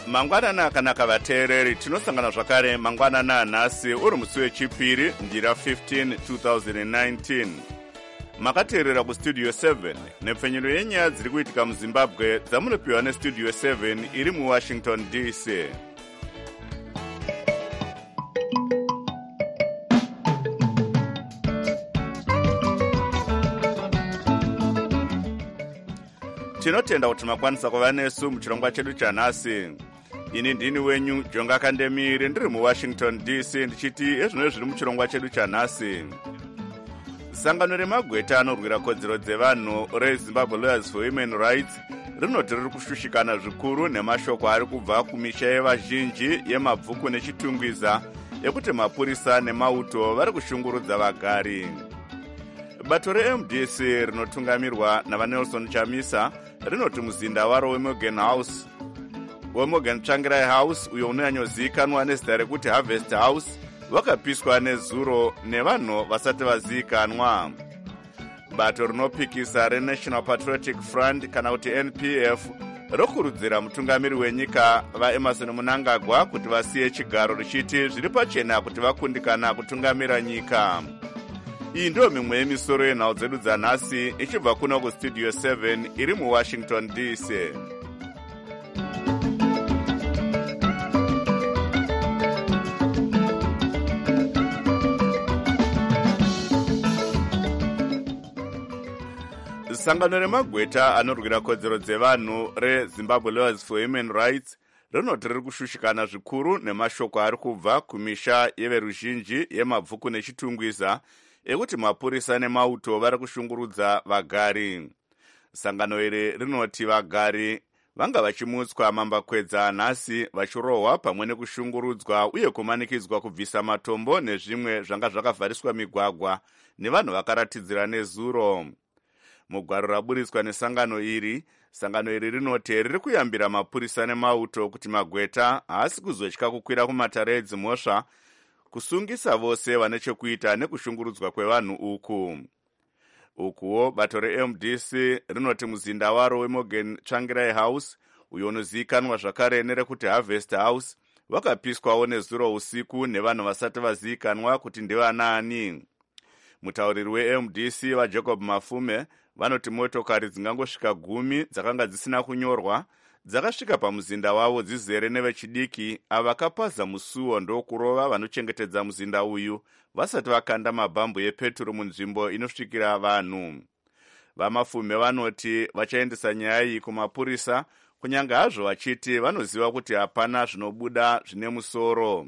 mangwanana akanaka vateereri, tinosangana zvakare mangwanana anhasi uri musi wechipiri ndira 15 2019. Makateerera kustudio 7 nepfenyero yenyaya dziri kuitika muzimbabwe dzamunopiwa nestudio 7 iri muwashington dc. Tinotenda kuti makwanisa kuva nesu muchirongwa chedu chanhasi. Ini ndini wenyu Jonga Kandemire ndiri muwashington dc ndichiti ezvino zviri muchirongwa chedu chanhasi. Sangano remagweta anorwira kodzero dzevanhu reZimbabwe Lawyers for Human Rights rinoti riri kushushikana zvikuru nemashoko ari kubva kumisha yevazhinji yemabvuku nechitungwiza ekuti mapurisa nemauto vari kushungurudza vagari. Bato reMDC rinotungamirwa navaNelson Chamisa rinoti muzinda waro weMorgan Tsvangirai House uyo unonyanyozivikanwa nezita rekuti Harvest House wakapiswa nezuro nevanhu vasati vazivikanwa. Bato rinopikisa reNational Patriotic Front kana kuti NPF rokurudzira mutungamiri wenyika vaEmerson Mnangagwa kuti vasiye chigaro richiti zviri pachena kuti vakundikana kutungamira nyika. Iyi ndiyo mimwe yemisoro yenhau dzedu dzanhasi ichibva kuno kustudio 7 iri muwashington dc. Sangano remagweta anorwira kodzero dzevanhu reZimbabwe Lawyers for Human Rights rinoti riri kushushikana zvikuru nemashoko ari kubva kumisha yeveruzhinji yemabvuku nechitungwiza ekuti mapurisa nemauto vari kushungurudza vagari. Sangano iri rinoti vagari vanga vachimutswa mambakwedza nhasi vachirohwa pamwe nekushungurudzwa uye kumanikidzwa kubvisa matombo nezvimwe zvanga zvakavhariswa migwagwa nevanhu vakaratidzira nezuro. Mugwaro raburitswa nesangano iri rinoti riri kuyambira mapurisa nemauto kuti magweta haasi kuzotya kukwira kumatare edzimhosva kusungisa vose vane chekuita nekushungurudzwa kwevanhu uku. Ukuwo bato reMDC rinoti muzinda waro weMorgan Tsvangirai House uyo unozivikanwa zvakare nerekuti Harvest House wakapiswawo nezuro usiku nevanhu vasati vazivikanwa kuti ndevanaani. Mutauriri weMDC vaJacob Mafume vanoti motokari dzingangosvika 10 dzakanga dzisina kunyorwa dzakasvika pamuzinda wavo dzizere nevechidiki avakapaza musuwo ndokurova vanochengetedza muzinda uyu vasati vakanda mabhambu epeturu munzvimbo inosvikira vanhu. Vamafume vanoti vachaendesa nyaya iyi kumapurisa kunyange hazvo vachiti vanoziva kuti hapana zvinobuda zvine musoro.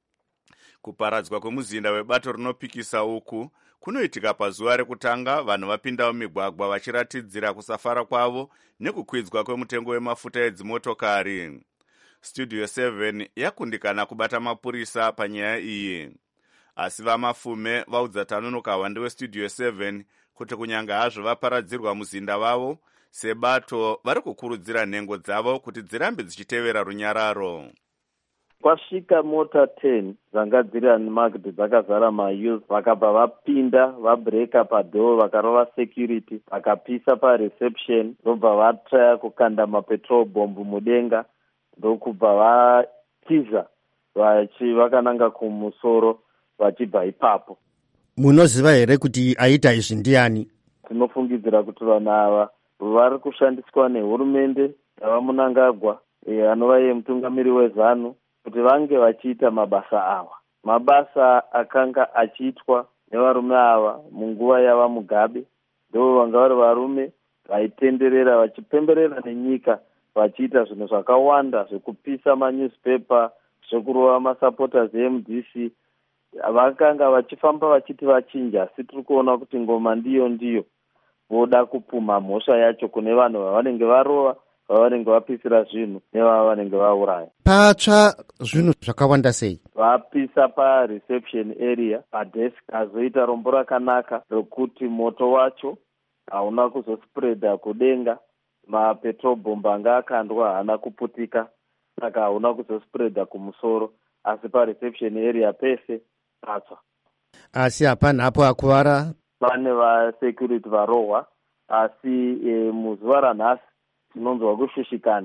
Kuparadzwa kwemuzinda webato rinopikisa uku kunoitika pazuva rekutanga vanhu vapindawo migwagwa vachiratidzira kusafara kwavo nekukwidzwa kwemutengo wemafuta edzimotokari. Studio 7 yakundikana kubata mapurisa panyaya iyi. Asi vamafume vaudza Tanunuka Hwande westudio 7 kuti kunyange hazvo vaparadzirwa muzinda wavo, sebato vari kukurudzira nhengo dzavo kuti dzirambe dzichitevera runyararo. Kwasvika mota 10 dzanga dziri unmarked dzakazara mayouth vakabva vapinda vabreaka padoo vakarova security vakapisa pareception ndobva vatraya kukanda mapetrol bomb mudenga ndokubva vatiza vakananga kumusoro vachibva ipapo. Munoziva here kuti aita izvi ndiani? Tinofungidzira kuti vanhu ava vari kushandiswa nehurumende yavaMnangagwa anova yemutungamiri weZANU kuti vange vachiita mabasa ava. Mabasa akanga achiitwa nevarume ava munguva yava Mugabe ndo vanga vari varume vaitenderera vachipemberera nenyika vachiita zvinhu zvakawanda zvekupisa manewspaper zvekurova masupporters eMDC. Vakanga vachifamba vachiti vachinja, asi tiri kuona kuti ngoma ndiyo voda kupuma mhosva yacho kune vanhu vavanenge varova, vavanenge vapisira zvinhu nevavanenge vauraya. Patsva zvinhu zvakawanda sei? Vapisa pareception area padesk, azoita rombo rakanaka rokuti moto wacho hauna kuzospreada kudenga. Mapetrol bomb anga akandwa haana kuputika saka hauna kuzospreada kumusoro, asi pareception area pese patsva. Asi hapana hapo akuvara? Pane vasecurity varohwa, asi muzuva ranhasi tinonzwa kushushikana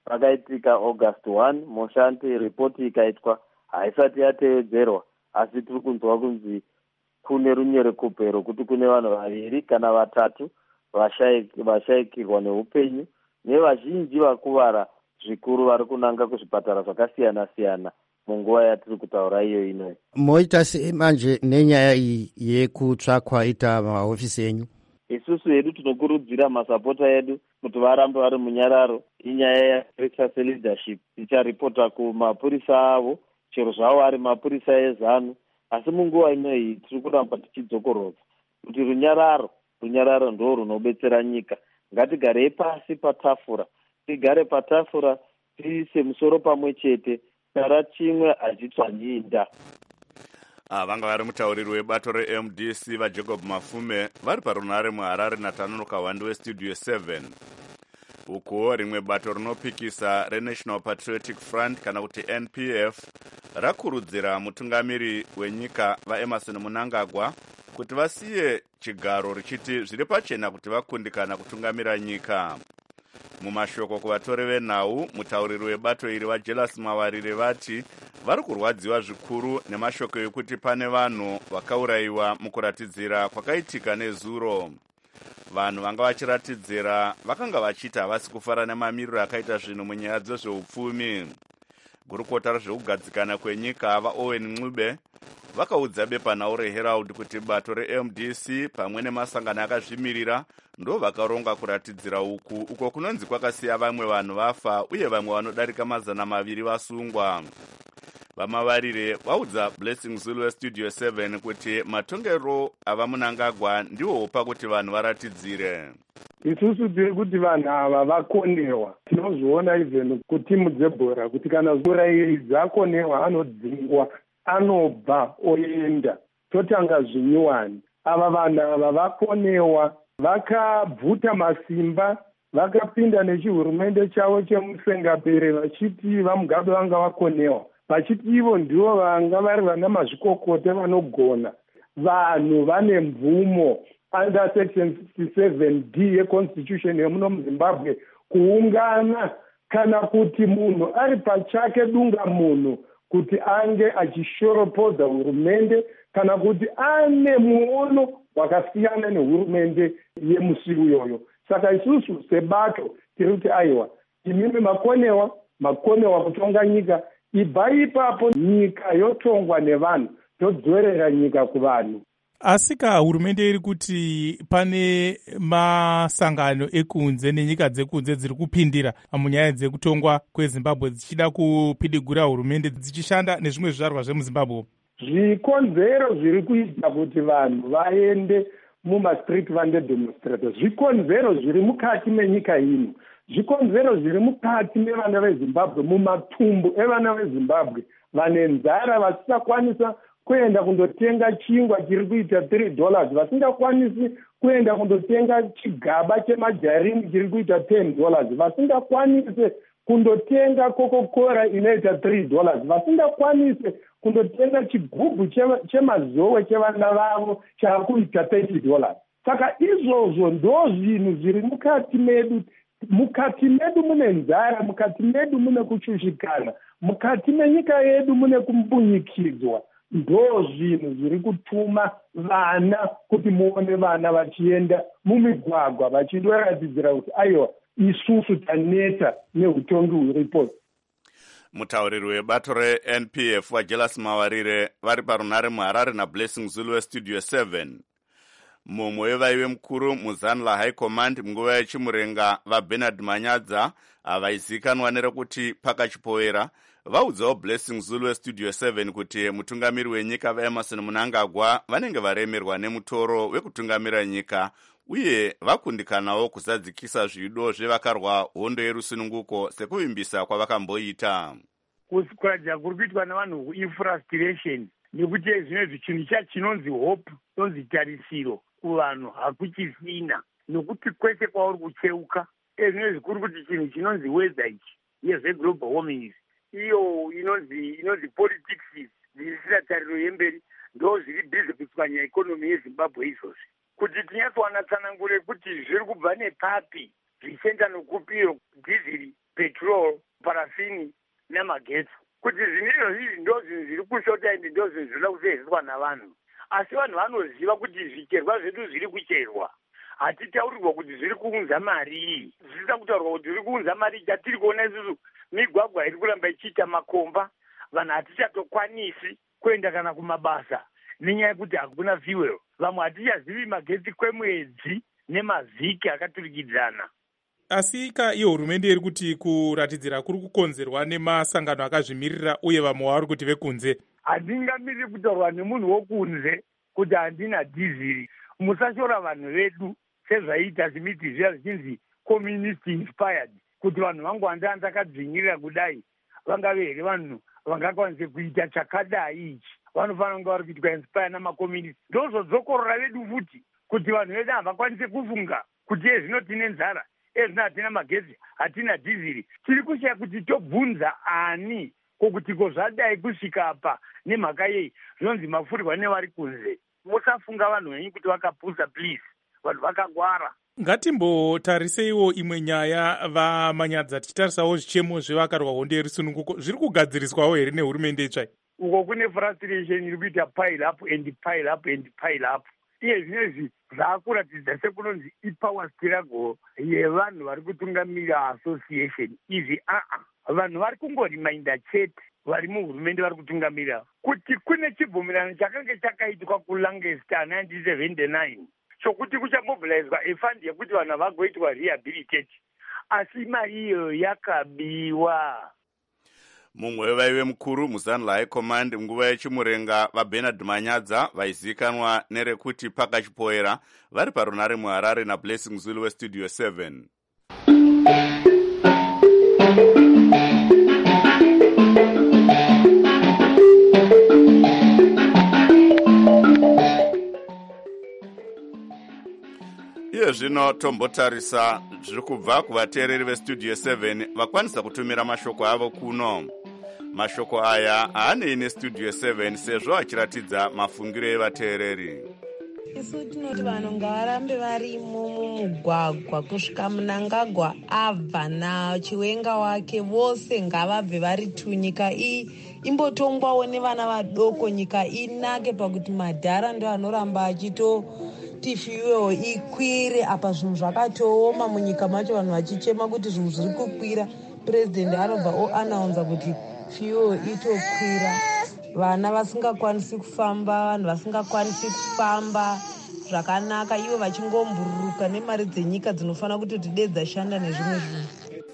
vakaitika August 1 Moshanti. Ripoti ikaitwa haisati yatevedzerwa, asi tiri kunzwa kunzi kune runyerekupe rwokuti kune vanhu 2 kana 3 vashayikirwa neupenyu nevazhinji vakuvara zvikuru vari kunanga kuzvipatara zvakasiyana-siyana munguva yatiri kutaura iyo inoyi. Moita sei manje nenyaya iyi yekutsvakwa ita mahofisi enyu? Isusu hedu tinokurudzira masapota edu kuti varambe vari munyararo. Inyaya yapressure leadership ticharipota kumapurisa avo chero zvavo ari mapurisa eZANU, asi munguva inoyi tiri kuramba tichidzokorodza kuti runyararo ndo runobetsera nyika. Ngatigarei pasi patafura, tigare patafura, tiise musoro pamwe chete, tara chimwe hachitsvanyinda. Vanga vari mutauriri webato reMDC vaJacob Mafume vari parunare muHarare naTanonoka Hwande weStudio 7. Uko rimwe bato rinopikisa reNational Patriotic Front kana kuti NPF rakurudzira mutungamiri wenyika vaEmerson Mnangagwa kuti vasiye chigaro richiti zviri pachena kuti vakundikana kutungamira nyika. Mumashoko kuvatori venhau, mutauriri webato iri vaJelas Mawarire vati vari kurwadziwa zvikuru nemashoko ekuti pane vanhu vakaurayiwa mukuratidzira kwakaitika nezuro. Vanhu vanga vachiratidzira vakanga vachiti havasi kufara nemamiriro akaita zvinhu munyaya dzezveupfumi. Gurukota rezveugadzikana kwenyika vaOwen Ncube vakaudza bepanhau reHerald kuti bato reMDC pamwe nemasangano akazvimirira ndo vakaronga kuratidzira uko kunonzi kwakasiya vamwe vanhu vafa uye vamwe vanodarika 200 vasungwa. Vamavarire vaudza Blessing Zulu weStudio 7 kuti matongero ava Mnangagwa ndiwo pakuti vanhu varatidzire. Isusu tiri kuti vanhu ava vakonewa. Tinozviona even kutimu dzebhora kuti kana zura iri dzakonewa anodzingwa, anobva oenda. Totanga zvinyuwani. Ava vanhu ava vakonewa, vakabvuta masimba, vakapinda nechihurumende chavo chemusengapere vachiti vaMugabe vanga vakonewa. Vachiti ivo ndivo vanga vari vana mazvikokota vanogona. Vanhu vane mvumo under section 67D yeconstitution yemuno muZimbabwe kuungana kana kuti munhu ari pachake dunga munhu kuti ange achishoropodza hurumende kana kuti ane muono wakasiyana nehurumende yemusi uyoyo. Saka isusu sebato tiri kuti aiwa imimi makonewa kutonga nyika, ibva ipapo nyika yotongwa nevanhu, todzorera nyika kuvanhu. Asika hurumende iri kuti pane masangano ekunze nenyika dzekunze dziri kupindira munyaya dzekutongwa kweZimbabwe dzichida kupidigura hurumende dzichishanda nezvimwe zvizvarwa zvemuZimbabwe. Zvikonzero zviri kuita kuti vanhu vaende mumastreet vandedemonstrate, zvikonzero zviri mukati menyika ino, zvikonzero zviri mukati mevana veZimbabwe, mumatumbu evana veZimbabwe vane nzara vasingakwanisa kuenda kundotenga chingwa chiri kuita $3, vasingakwanisi kuenda kundotenga chigaba chemajarini chiri kuita $10, vasingakwanisi kundotenga Coca-Cola inoita $3, vasingakwanisi kundotenga chigubhu chemazowe chevana vavo chakuita $30. Saka izvozvo ndo zvinhu zviri mukati medu. Mukati medu mune nzara, mukati medu mune kushushikana, mukati menyika yedu mune kumbunyikidzwa. Ndo zvinhu zviri kutuma vana kuti muone vana vachienda mumigwagwa vachindoratidzira kuti aiwa isusu taneta neutongi huripo. Mutauriri webato reNPF vaJelas Mawarire vari parunare muHarare naBlessing Zulu weStudio 7. Mumwe wevaive mukuru muzano laHigh Command munguva yechimurenga vaBernard Manyadza avaizikanwa nerekuti Pakachipoera vaudzawo Blessing Zulu weStudio 7 kuti mutungamiri wenyika vaEmerson Mnangagwa vanenge varemerwa nemutoro wekutungamira nyika uye vakundikanawo kuzadzikisa zvido zvevakarwa hondo yerusununguko sekuvimbisa kwavakamboita. Kusikwadza kuri kuitwa navanhu infrustration nekuti zvinezvi chinhu chinonzi hope, inonzi tarisiro kuvanhu hakuchisina nokuti kwese kwauri kucheuka. Zvinezvi kuri kuti chinhu chinonzi weather ichi yezveglobal warming iyo inonzi politics dzisisira tariro yemberi ndo zviri bhizi kutswanya ikonomi yeZimbabwe izvozvi. Kuti tinyatsowana tsanangure kuti zviri kubva nepapi zvichienda nokupiro dhiziri petrol, parafini nemagetsi, kuti zvinhu izvozvi ndo zvinhu zviri kushota ende ndo zvinhu zvinoda kusevenzeswa navanhu. Asi vanhu vanoziva kuti zvicherwa zvedu zviri kucherwa. Hatitaurirwa kuti zviri kuunza mari. Zvisina kutaurwa kuti zviri kuunza mari. Chatiri kuona isusu migwagwa iri kuramba ichiita makomba. Vanhu hatichatokwanisi kuenda kana kumabasa nenyaya yekuti hakuna fuel. Vamwe hatichazivi magetsi kwemwedzi nemavhiki akaturikidzana. Asi iyo hurumende iri kuti kuratidzira kuri kukonzerwa nemasangano akazvimirira uye vamwe vari kuti vekunze. Handingamiriri kutaurwa nemunhu wokunze kuti handina dhiziri. Musashora vanhu vedu sezvaita zvimiti zviya zvichinzi communist inspired, kuti vanhu vangu handakadzvinyirira kudai vangave here vanhu vangakwanise kuita chakadai ichi. Vanofanira kunge vari kuitwa inspire namakomunist. Ndozodzokorora vedu futi kuti vanhu vedu havakwanise kufunga kuti zvino tine nzara, zvino hatina magetsi, hatina dhiziri. Tiri kushaya kuti tobvunza ani kokuti zvadai kusvika apa nemhaka yei zvinonzi mafurwa nevari kunze. Musafunga vanhu venyu kuti vakapusa please, vanhu vakagwara. Ngatimbotariseiwo imwe nyaya vamanyadza, tichitarisawo zvichemo zvevakarwa hondo yerisununguko zviri kugadziriswawo here nehurumende itsvai. Uko kune frustration iri kuita pile up and pile up and pile up. Iye zvinezvi zvaakuratidza sekunonzi ipower struggle yevanhu vari kutungamira association. Izvi vanhu vari kungorimainda chete vari muhurumende vari kutungamira kuti kune chibvumirano chakanga chakaitwa kuLancaster 1979 chokuti kuchamobilizwa efund yekuti vanhu vagoitwa rehabilitate, asi mari iyo yakabiwa. Mumwe wevaive mukuru muzanhu high command munguva yechimurenga vaBernard Manyadza vaizivikanwa nerekuti Pakachipoera vari parunare muHarare naBlessing Zulu westudio 7. Iye zvino tombotarisa zviri kubva kuvateereri vestudio 7 vakwanisa kutumira mashoko avo kuno. Mashoko aya haanei nestudio 7 sezvo achiratidza mafungiro evateereri. Isu tinoti vanhu ngavarambe vari mumugwagwa kusvika Mnangagwa abva naChiwenga wake vose ngavabve vari tu. Nyika iyi imbotongwawo nevana vadoko, nyika inake pakuti madhara ndo anoramba achitoti fuel ikwire. Apa zvinhu zvakatooma munyika macho, vanhu vachichema kuti zvinhu zviri kukwira. President anobva oanaunza kuti fuel itokwira. Vana vasingakwanisi kufamba, vanhu vasingakwanisi kufamba zvakanaka, ivo vachingombururuka nemari dzenyika dzinofanira kuti dide dzashanda nezvimwe zvinhu.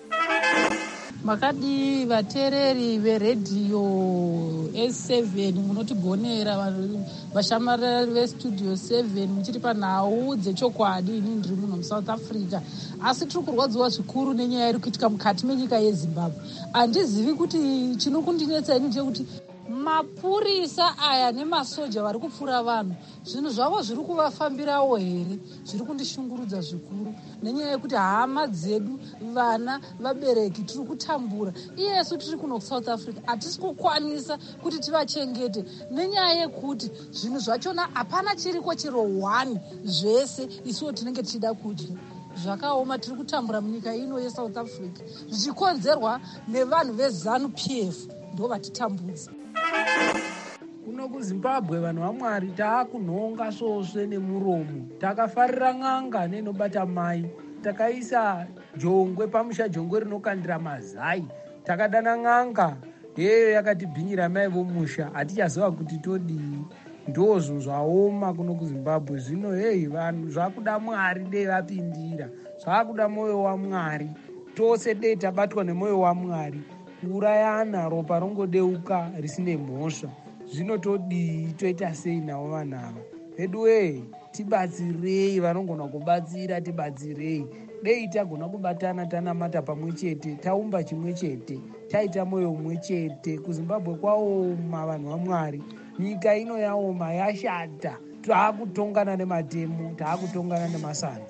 Makadi vateereri veredhiyo S7 munotigonera, vashamarari vestudio 7 muchiri panhau dzechokwadi. Ini ndiri muno muSouth Africa, asi tiri kurwadziwa zvikuru nenyaya iri kuitika mukati menyika yeZimbabwe. Handizivi kuti chinokundinetsa ini ndechekuti mapurisa aya nemasoja vari kupfura vanhu, zvinhu zvavo zviri kuvafambirawo here? Zviri kundishungurudza zvikuru nenyaya yekuti hama dzedu, vana, vabereki tiri kutambura. Iyesu tiri kuno kuSouth Africa hatisi kukwanisa kuti tivachengete nenyaya yekuti zvinhu zvachona hapana chiriko chero 1 zvese isuwo tinenge tichida kudya. Zvakaoma, tiri kutambura munyika ino yeSouth Africa zvichikonzerwa nevanhu veZANU PF, ndo vatitambudza. Kuno kuZimbabwe vanhu vaMwari taakunhonga svosve nemuromo. Takafarira n'anga nenobata mai. Takaisa jongwe pamusha, jongwe rinokandira mazai. Takadana n'anga, yeyo yakatibhinyira mai vomusha. Hatichaziva kuti todii. Ndozvo zvaoma kuno kuZimbabwe. Zvino vanhu zvakuda Mwari dei vapindira. Zvakuda moyo waMwari. Tose dei tabatwa nemoyo waMwari. Urayana ropa rongodeuka risine mhosva. Zvinotodii, toita sei navo vanhu ava? Hedu tibatsirei, vanogona kubatsira tibatsirei. Dei tagona kubatana tanamata pamwe chete, taumba chimwe chete, taita moyo umwe chete. kuZimbabwe kwaoma vanhu vaMwari. Nyika ino yaoma, yashata. Taakutongana nematemo, taakutongana nemasano.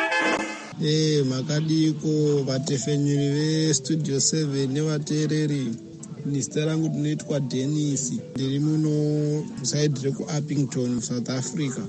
Makadiko vatefenyuri vestudio 7 nevateereri. Zita rangu ndinoitwa Dennis, ndiri muno musaidhi rekuUppington South Africa.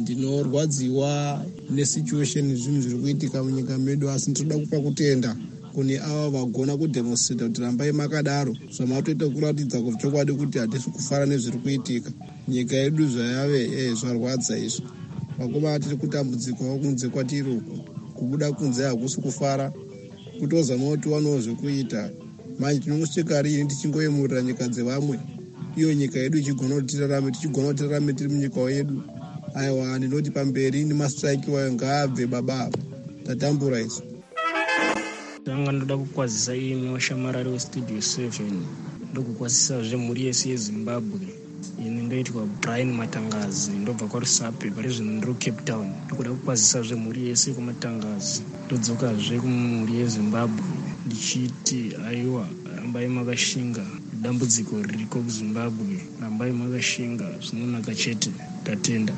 Ndinorwadziwa nesituation zvinhu zviri kuitika munyika medu, asi ndinoda kupa kutenda kune ava vagona kudemonstrata kuti rambai makadaro zvamatoita kuratidza kuti chokwadi kuti hatisi kufara nezviri kuitika. Nyika yedu zvayave zvarwadza izvo. Vakova tiri kutambudzikwawo kunze kwatiri uko. Kubuda kunze hakusi kufara. Kutozama kuti wanawo zvekuita. Manje tinosvika rini tichingoyemurira nyika dzevamwe. Iyo nyika yedu ichigona kuti tirarame tiri munyika yedu. Aiwa, ndinoti pamberi nemastrike wayo ngaabve baba. Tatambura izvo. Ndanga ndoda kukwazisa imi washamarari westudio 7 ndokukwazisa zvemhuri yese yeZimbabwe. Ini ndoitwa Brian Matangazi ndobva kwaRusape pari zvino ndiri Cape Town. Ndokuda kukwazisa zvemhuri yese kuMatangazi. Ndodzokazve kumhuri yeZimbabwe ndichiti aiwa, rambai makashinga dambudziko ririko kuZimbabwe, rambai makashinga zvinonaka chete, tatenda.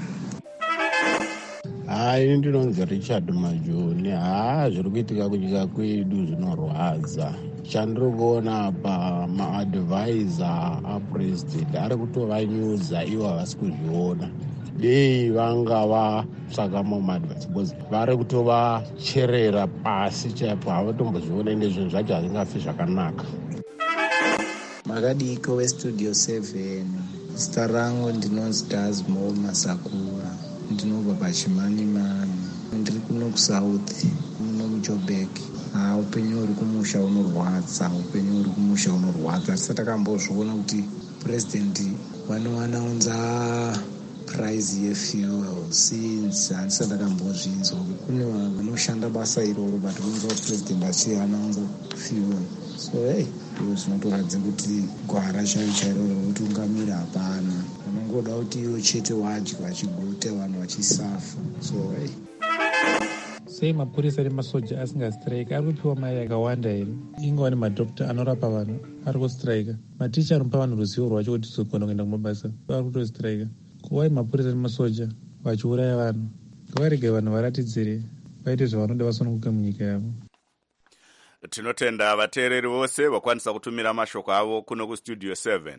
Ini ndinonzi Richard Majoni. Zviri kuitika kunyika kwedu zvinorwadza. Chandiri kuona apa maadvisor apresident ari kutovanyudza ivo havasi kuzviona. Dei vanga vatsvaka maadvisor because vari kutovacherera pasi chaipo, havatombozviona ende zvinhu zvacho hazvingafi zvakanaka. Makadiko westudio 7. Zita rangu ndinonzi Dazmo Masakura. Ndinobva paChimanimani. Ndiri kuno kuSouth, muno muJoburg. Upenyu huri kumusha unorwadza, Tisati takambozviona kuti president vanowanza prize yefuel since handisati takambozvinzwa. Kune vanoshanda basa iroro but kunzwa president achianaunza fuel. So ndizvo zvinotoratidza kuti gwara chairo rokuti ungamira hapana. Unongoda kuti iwo chete wadya vachigute vanhu vachisafa. So sei mapurisa nemasoja asingastrike? Ari kupiwa mari yakawanda here? Ingawa nemadhokta anorapa vanhu ari kustrika. Maticha anopa vanhu ruzivo rwacho kuti tizogona kuenda kumabasa ari kutostrika. Kuwai mapurisa nemasoja vachiuraya vanhu? Ngavarege vanhu varatidzire vaite zvavanoda vasununguke munyika yavo. Tinotenda vateereri vose vakwanisa kutumira mashoko avo kuno kustudio 7.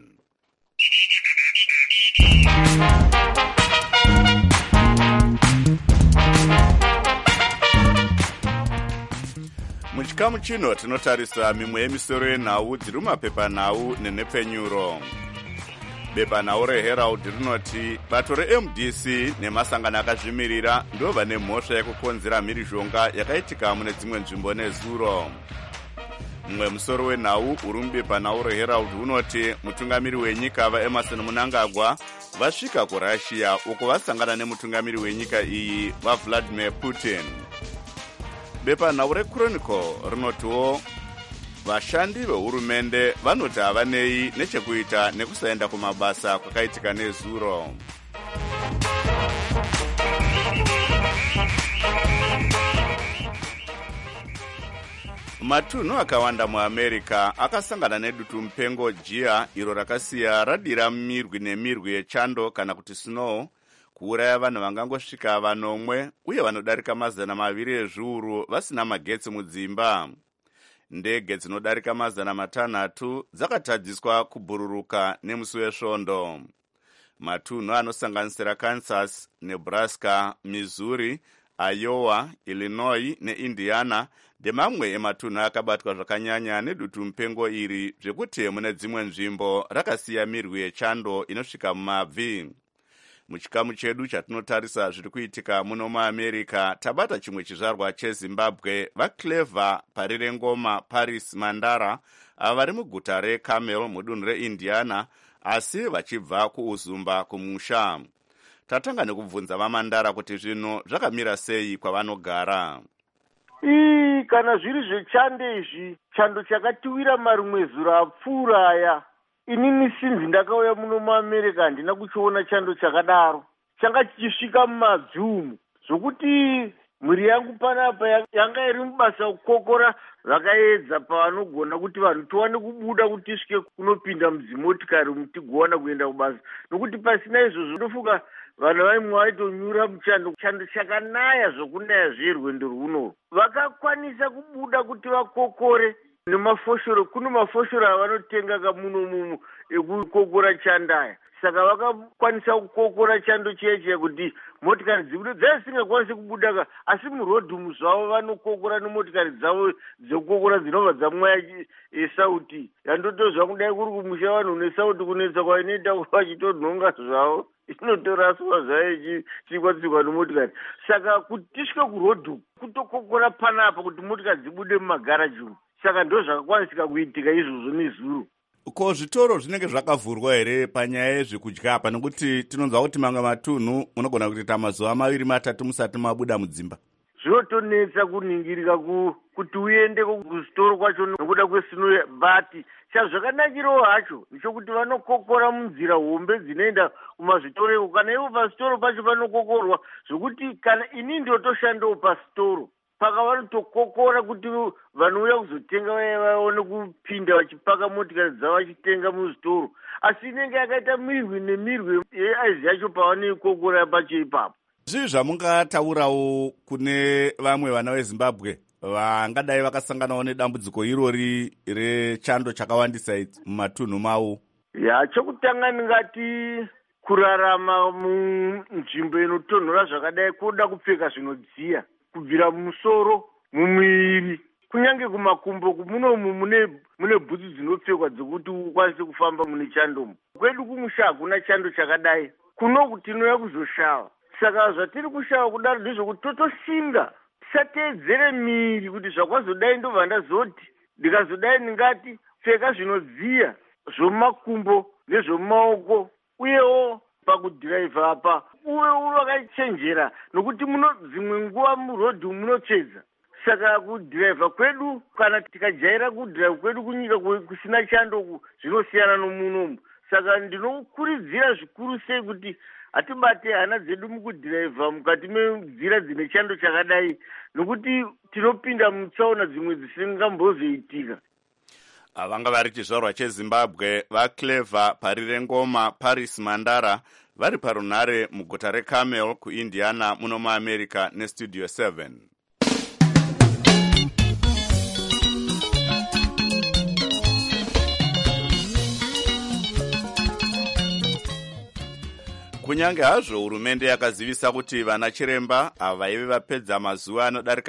Muchikamu chino tinotarisa mimwe yemisoro yenhau dziri mumapepanhau nenhepfenyuro. Bepanhau reHerald rinoti bato reMDC nemasangano akazvimirira ndo vane mhosva yekukonzera mhirizhonga yakaitika mune dzimwe nzvimbo nezuro. Mumwe musoro wenhau uri mubepanhau reHerald unoti mutungamiri wenyika vaEmmerson Mnangagwa vasvika kuRussia uko vasangana nemutungamiri wenyika iyi vaVladimir Putin. Bepanhau reChronicle rinotiwo vashandi vehurumende vanoti havanei nechekuita nekusaenda kumabasa kwakaitika nezuro. Matunhu akawanda muAmerica akasangana nedutu mupengo Gia iro rakasiya radira mirwi nemirwi yechando kana kuti snow kuuraya vanhu vangangosvika 9 uye vanodarika 200 ezviuru vasina magetsi mudzimba. Ndege dzinodarika 600 dzakatadziswa kubhururuka nemusi wesvondo. Matunhu anosanganisira Kansas, Nebraska, Missouri, Iowa, Illinois neIndiana ndemamwe ematunhu akabatwa zvakanyanya nedutu mupengo iri zvekuti mune dzimwe nzvimbo rakasiya mirwi yechando inosvika mumabvi. Muchikamu chedu chatinotarisa zviri kuitika muno muAmerica tabata chimwe chizvarwa cheZimbabwe vaClever Parirengoma Paris Mandara ava vari muguta reCarmel mudunhu reIndiana asi vachibva kuUzumba kumusha. Tatanga nekubvunza vaMandara kuti zvino zvakamira sei kwavanogara. Kana zviri zvechando izvi, chando chakatiwira marumwezuro apfuura aya. Inini sinzi ndakauya muno muAmerica handina kuchiona chando chakadaro. Changa chichisvika mumabvumu zvokuti mwiri yangu panapa yanga iri mubasa kukokora vakaedza pavanogona kuti vanhu tiwane kubuda kuti tisvike kunopinda mudzimotikari tigowana kuenda kubasa. Nokuti pasina izvozvo ndofunga vanhu vaimwe vaitonyura muchando. Chando chakanaya zvokunaya zverwendo rwuno vakakwanisa kubuda kuti vakokore nemafoshoro. Kuno mafoshoro avanotenga kamuno ekukokora chandaya. Saka vakakwanisa kukokora chando cheche kuti motikari dzibude dzasingakwanisi kubuda, asi murodhumu zvavo vanokokora nemotikari dzavo dzekukokora dzinobva dzamwaya esauti. Yandotozva kudai kuri kumusha vanhu nesauti kunetsa kwainoita vachitodhonga zvavo, inotoraswa zvayo ichikwanisirwa nemotikari. Saka kuti tisvike kurodhu kutokokora panapa kuti motikari dzibude mumagaraji umu. Saka ndo zvakakwanisika kuitika izvozvo nezuro. Ko zvitoro zvinenge zvakavhurwa here panyaya yezvekudya apa, nekuti tinonzwa kuti mamwe matunhu munogona kuita mazuva 2-3 musati mabuda mudzimba? Zvotonetsa kuningirika kuti uende kuzvitoro kwacho nokuda kwesino, but chazvakanakirawo hacho nchokuti vanokokora munzira hombe dzinoenda kumazvitoro. Kana ivo pasitoro pacho panokokorwa zvokuti kana ini ndotoshandawo pasitoro pakavanotokokora kuti vanouya kuzotenga vaone kupinda vachipaka motikari dzavo vachitenga muzvitoro, asi inenge yakaita mirwi nemirwi yeaizi yacho pavanoikokora pacho ipapo. Zvii zvamungataurawo kune vamwe vana veZimbabwe vangadai vakasanganawo nedambudziko irori rechando chakawandisa idzi mumatunhu mavo? Chokutanga ndingati kurarama munzvimbo inotonhora zvakadai kunoda kupfeka zvinodziya kubvira mumusoro, mumwiri, kunyange kumakumbo munomu mune bhutsu dzinopfekwa dzekuti ukwanise kufamba mune chandomo. Kwedu kumusha hakuna chando chakadai, kunoku tinouya kuzoshava. Saka zvatiri kushava kudaro ndizvokuti totosinga tisateedzere miri kuti zvakwazodai ndobva ndazoti ndikazodai ndingati pfeka zvinodziya zvomumakumbo nezvomumaoko, uyewo pakudhiraivha apa uve wakachenjera, nokuti dzimwe nguva murodhi munotsvedza. Saka kudhiraivha kwedu, kana tikajaira kudhiraivha kwedu kunyika kusina chando zvinosiyana nomunomu. Saka ndinokurudzira zvikuru sei kuti hatibate hana dzedu mukudhiraivha mukati menzira dzine chando chakadai, nokuti tinopinda mutsaona dzimwe dzisingambozoitika. Vanga vari chizvarwa cheZimbabwe vaClever Parire Ngoma Paris Mandara vari parunhare muguta reCarmel kuIndiana muno muAmerica neStudio 7. Kunyange hazvo hurumende yakazivisa kuti vana chiremba vaive vapedza mazuva anodarika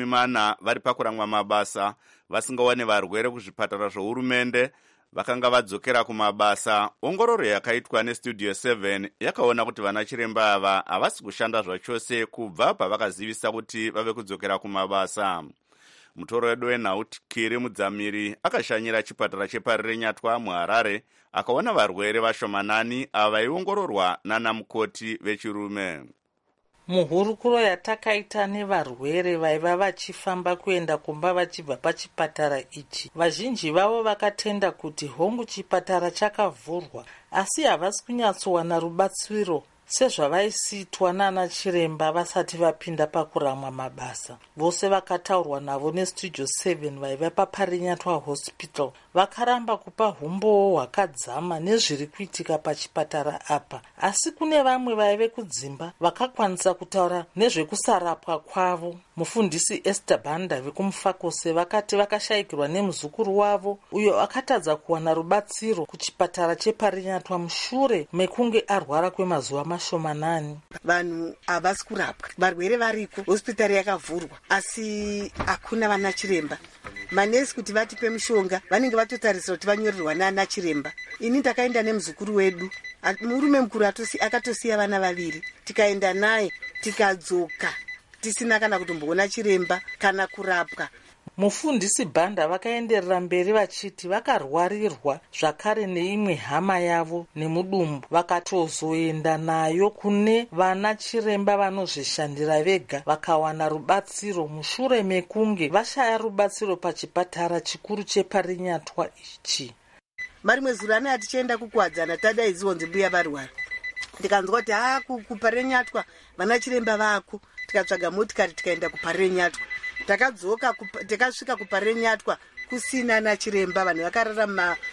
40 vari pakuramwa mabasa vasingawane varwere kuzvipatara zvohurumende, vakanga vadzokera kumabasa. Ongororo yakaitwa neStudio 7 yakaona kuti vana chiremba ava havasi kushanda zvachose kubva pavakazivisa kuti vave kudzokera kumabasa. Mutoro wedu weNhau Kiri Mudzamiri akashanyira chipatara cheParire Nyatwa muHarare akaona varwere vashomanani vaiongororwa nana mukoti vechirume. Muhurukuro yatakaita nevarwere vaiva vachifamba kuenda kumba vachibva pachipatara ichi, vazhinji vavo vakatenda kuti hongu chipatara chakavhurwa asi havasi kunyatsowana rubatsiro sezvavaisiitwa nana chiremba vasati vapinda pakuramwa mabasa. Vose vakataurwa navo neStudio 7 vaiva paParinyatwa Hospital vakaramba kupa humbowo hwakadzama nezviri kuitika pachipatara apa, asi kune vamwe vaive kudzimba vakakwanisa kutaura nezvekusarapwa kwavo. Mufundisi Esther Banda vekumufakose vakati vakashayikirwa nemuzukuru wavo uyo akatadza kuwana rubatsiro kuchipatara cheParinyatwa mushure mekunge arwara kwemazuva mashomanani. Vanhu havasi kurapwa, varwere variko, hospitari yakavhurwa asi hakuna vana chiremba. Manesi kuti vatipe mushonga vanenge vatotarisa kuti vanyorerwa nana chiremba. Ini ndakaenda nemuzukuru wedu, murume mukuru akatosiya vana 2, tikaenda naye tikadzoka tisina kana kutomboona chiremba kana kurapwa. Mufundisi Banda vakaenderera mberi vachiti vakarwarirwa zvakare neimwe hama yavo nemudumbu, vakatozoenda nayo kune vana chiremba vanozvishandira vega vakawana rubatsiro mushure mekunge vashaya rubatsiro pachipatara chikuru cheParinyatwa ichi. Marimwe zuro ane atichienda kukuwadzana tadaidziwo nzimbuya varwara, ndikanzwa kuti kuParinyatwa vana chiremba vako, tikatsvaga motikari tikaenda kuParinyatwa. Takadzoka tikasvika kuParinyatwa kusina na chiremba, vanhu vakarara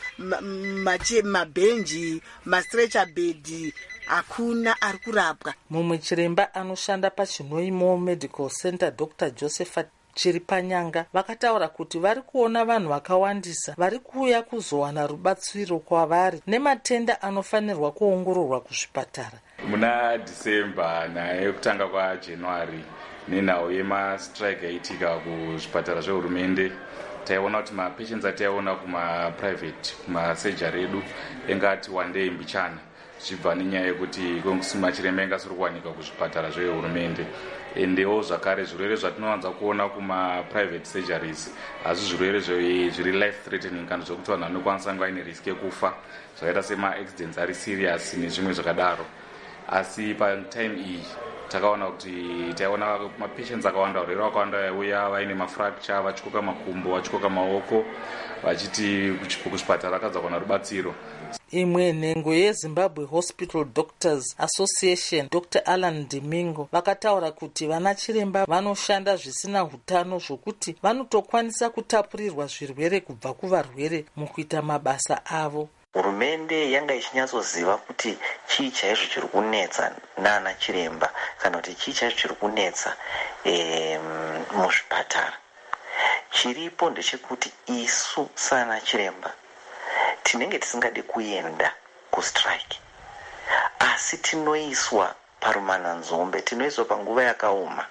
mabhenji, mastretcher bed, hakuna ari kurapwa. Mumwe chiremba anoshanda paChinoimo Medical Center Dr. Josephat chiri panyanga vakataura kuti vari kuona vanhu vakawandisa vari kuuya kuzowana rubatsiro kwavari nematenda anofanirwa kuongororwa kuzvipatara. Muna December nayekutanga kwaJanuary nenhau yemastrike yaitika kuzvipatara zvehurumende, taiona kuti mapatients ataiona kumaprivate kumasurgery edu engati wandei mbichana zvichibva nenyaya yekuti machiremba engasiri kuwanika kuzvipatara zvehurumende. Endewo zvakare zvirwere zvatinowanza kuona kumaprivate surgeries hazvi zvirwere zviri life threatening kana zvokuti vanhu vanokwanisa nguva ine risk yekufa zvakaita semaaccidents ari serious nezvimwe zvakadaro. Asi patime iyi takaona kuti taiona mapatients akawanda, varwere vakawanda vaiuya vaine mafracture, vachikoka makumbo, vachikoka maoko, vachiti kuzvipatara akadza kuwana rubatsiro. Imwe nhengo yeZimbabwe Hospital Doctors Association, Dr. Alan Domingo, vakataura kuti vana chiremba vanoshanda zvisina hutano zvokuti vanotokwanisa kutapurirwa zvirwere kubva kuvarwere mukuita mabasa avo. Hurumende yanga ichinyatsoziva kuti chii chaizvo chiri kunetsa nana chiremba kana kuti chii chaizvo chiri kunetsa muzvipatara. Chiripo ndechekuti isu sana chiremba tinenge tisingadi kuenda kustrike, asi tinoiswa parumananzombe, tinoiswa panguva yakaoma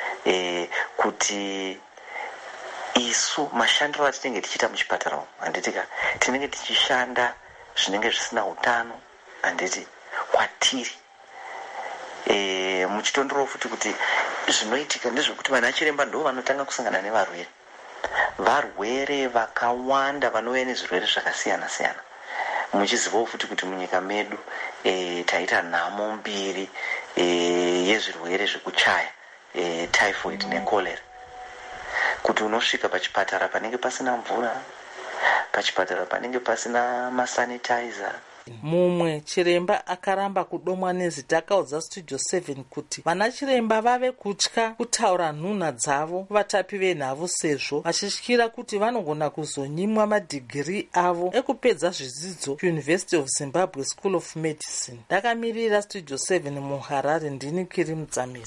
kuti isu mashandiro atinenge tichiita muchipatara umu, handitika tinenge tichishanda zvinenge zvisina utano, handiti kwatiri. Muchitondoro futi kuti zvinoitika ndezvekuti vana chiremba ndo vanotanga kusangana nevarwere. Varwere vakawanda vanouya nezvirwere zvakasiyana siyana. Muchizivawo futi kuti munyika medu taita nhamo mbiri yezvirwere zvekuchaya, typhoid necholera. Kuti unosvika pachipatara panenge pasina mvura, pachipatara panenge pasina masanitizer. Mumwe chiremba akaramba kudomwa nezita akaudza Studio 7 kuti vana chiremba vave kutya kutaura nhunha dzavo kuvatapi venhavo sezvo vachityira kuti vanogona kuzonyimwa madhigirii avo ekupedza zvidzidzo kuUniversity of Zimbabwe School of Medicine. Ndakamirira Studio 7 muHarare, ndini Kiri Mudzamiri.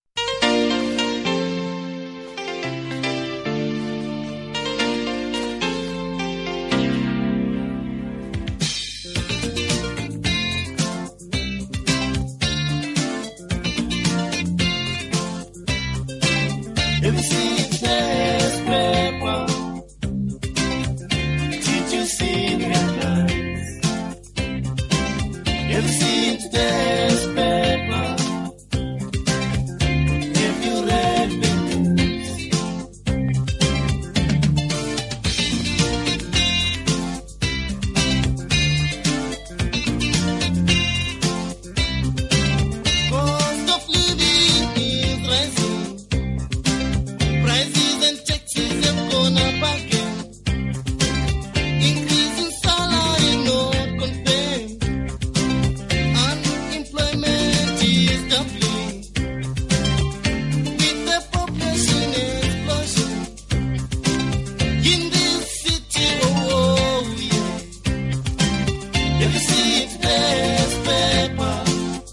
Have you seen today's paper? Did you see the headlines? Have you seen today's paper? Have you read the news? Cost of living is rising. Prices and taxes have gone up again. Increasing salary not confirmed. Unemployment is doubling. With the population explosion in this city, oh yeah. Have you seen today's paper?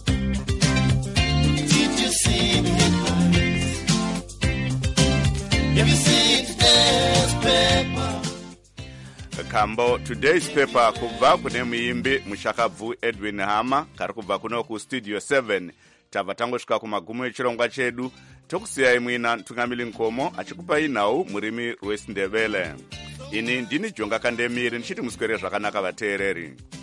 Did you see the headlines? Have you seen today's paper? Kambo today's paper kubva kune muimbi mushakabvu Edwin Hama kari kubva kuno kustudio 7. Tabva tangosvika kumagumo echirongwa chedu, tokusiyai mwina Tungamili Nkomo achikupai nhau murimi rweSindebele. Ini ndini Jonga Kandemiri ndichiti muswere zvakanaka vateereri.